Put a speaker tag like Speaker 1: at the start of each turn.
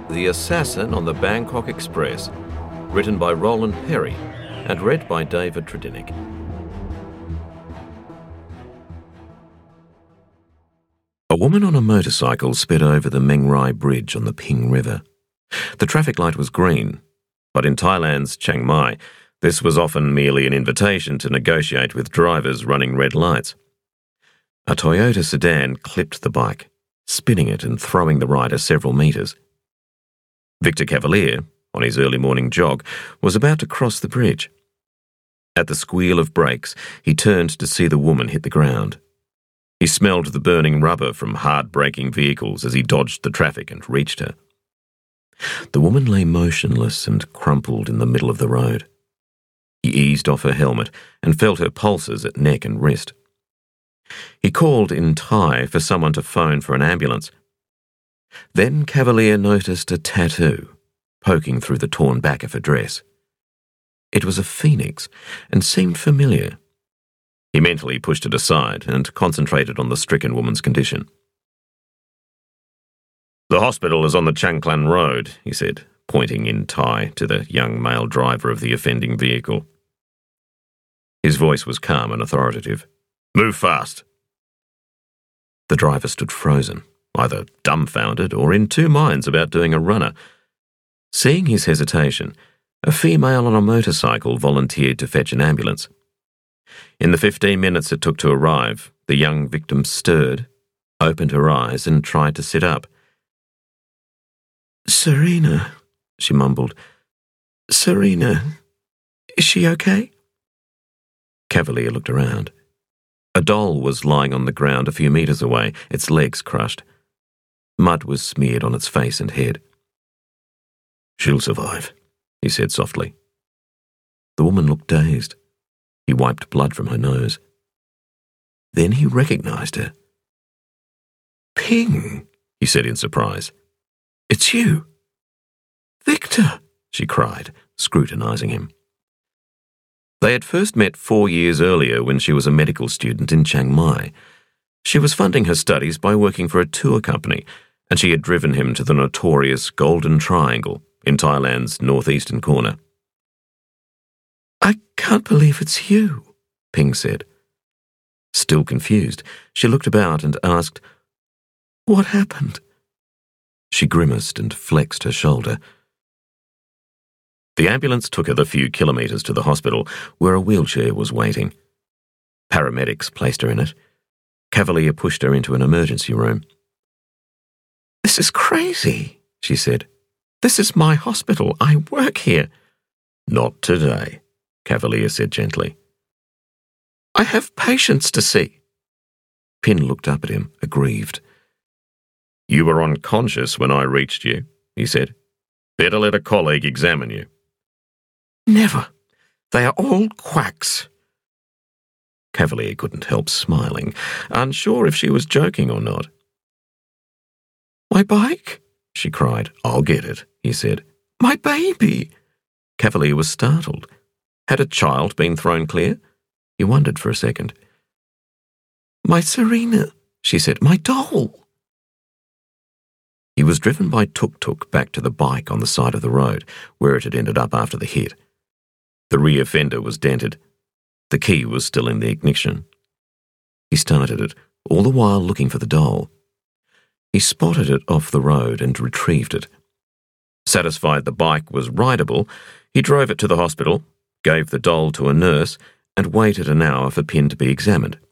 Speaker 1: The Assassin on the Bangkok Express, written by Roland Perry and read by David Tredinnick. A woman on a motorcycle sped over the Meng Rai Bridge on the Ping River. The traffic light was green, but in Thailand's Chiang Mai, this was often merely an invitation to negotiate with drivers running red lights. A Toyota sedan clipped the bike, spinning it and throwing the rider several metres. Victor Cavalier, on his early morning jog, was about to cross the bridge. At the squeal of brakes, he turned to see the woman hit the ground. He smelled the burning rubber from hard-braking vehicles as he dodged the traffic and reached her. The woman lay motionless and crumpled in the middle of the road. He eased off her helmet and felt her pulses at neck and wrist. He called in Thai for someone to phone for an ambulance. Then Cavalier noticed a tattoo poking through the torn back of her dress. It was a phoenix and seemed familiar. He mentally pushed it aside and concentrated on the stricken woman's condition. "The hospital is on the Changklan Road," he said, pointing in Thai to the young male driver of the offending vehicle. His voice was calm and authoritative. "Move fast." The driver stood frozen, either dumbfounded or in two minds about doing a runner. Seeing his hesitation, a female on a motorcycle volunteered to fetch an ambulance. In the 15 minutes it took to arrive, the young victim stirred, opened her eyes and tried to sit up. "Serena," she mumbled. "Serena, is she okay?" Cavalier looked around. A doll was lying on the ground a few metres away, its legs crushed. Mud was smeared on its face and head. "She'll survive," he said softly. The woman looked dazed. He wiped blood from her nose. Then he recognized her. "Ping," he said in surprise. "It's you." "Victor," she cried, scrutinizing him. They had first met 4 years earlier when she was a medical student in Chiang Mai. She was funding her studies by working for a tour company, and she had driven him to the notorious Golden Triangle in Thailand's northeastern corner. "I can't believe it's you," Ping said. Still confused, she looked about and asked, "What happened?" She grimaced and flexed her shoulder. The ambulance took her the few kilometres to the hospital, where a wheelchair was waiting. Paramedics placed her in it. Cavalier pushed her into an emergency room. "This is crazy," she said. "This is my hospital. I work here." "Not today," Cavalier said gently. "I have patients to see." Pin looked up at him, aggrieved. "You were unconscious when I reached you," he said. "Better let a colleague examine you." "Never. They are all quacks." Cavalier couldn't help smiling, unsure if she was joking or not. "My bike?" she cried. "I'll get it," he said. "My baby!" Cavalier was startled. Had a child been thrown clear? He wondered for a second. "My Serena," she said. "My doll." He was driven by tuk-tuk back to the bike on the side of the road, where it had ended up after the hit. The rear fender was dented. The key was still in the ignition. He started it, all the while looking for the doll. He spotted it off the road and retrieved it. Satisfied the bike was rideable, he drove it to the hospital, gave the doll to a nurse, and waited an hour for Pin to be examined.